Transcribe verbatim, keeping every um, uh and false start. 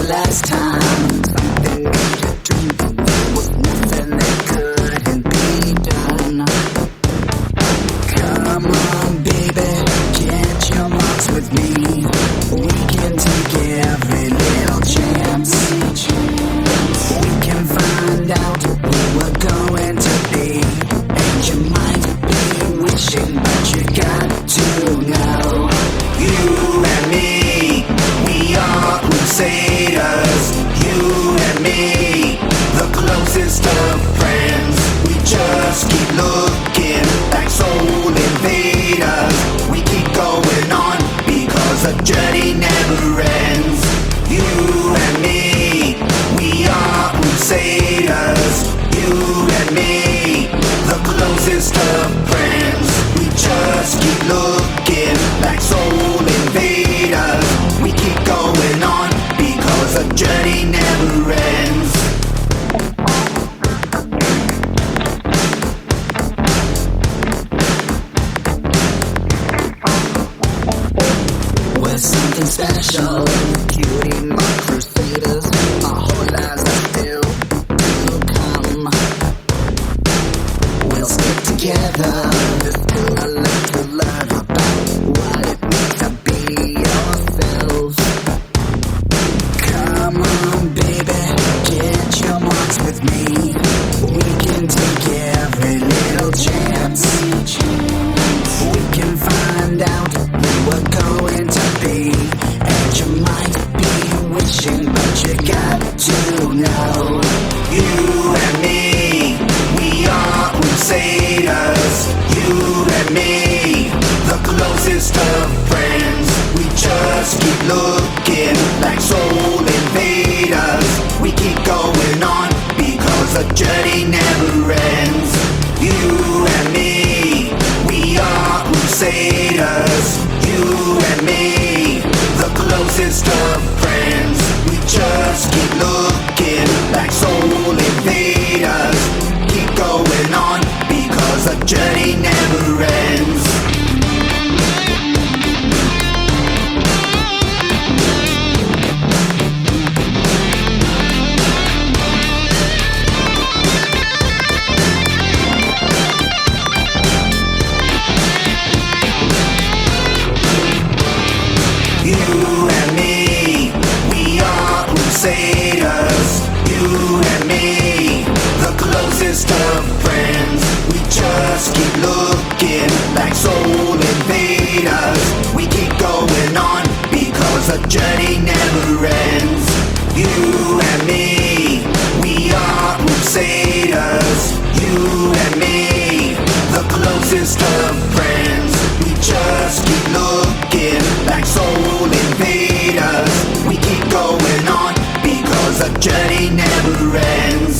last time. Something needed to be. There was nothing that couldn't be done. Come on, baby, get your marks with me. We can take every little chance. We can find out who we're going to be. And you might be wishing, but you got to know. You and me, we are crusaders. You and me, the closest of friends. We just keep looking like soul invaders. We keep going on because the journey never ends. You and me, we are crusaders. You and me, the closest of friends. We just keep looking like soul invaders. We keep going on because the journey never ends. We're something special, cutie mark crusaders. Our whole lives are still to come. We'll stick together. There's still a lot to learn about what it means to be yourself. Come on, baby, get your marks with me. We can take every little chance. We can find out who we're going to be. And you might be wishing, but you got to know. You and me, we are crusaders. You and me, the closest of friends. We just keep looking like soul invaders. We keep going on because the journey never ends. You and me, we are crusaders. You and me, the closest of friends. We just keep looking like soul invaders. Keep going on because the journey never ends. You and me, we are crusaders. You and me, the closest of friends. We just keep looking like soul invaders. We keep going on because the journey never ends. You and me, we are crusaders. You and me, the closest of friends. We just keep looking like soul invaders. We keep going on because the journey never ends.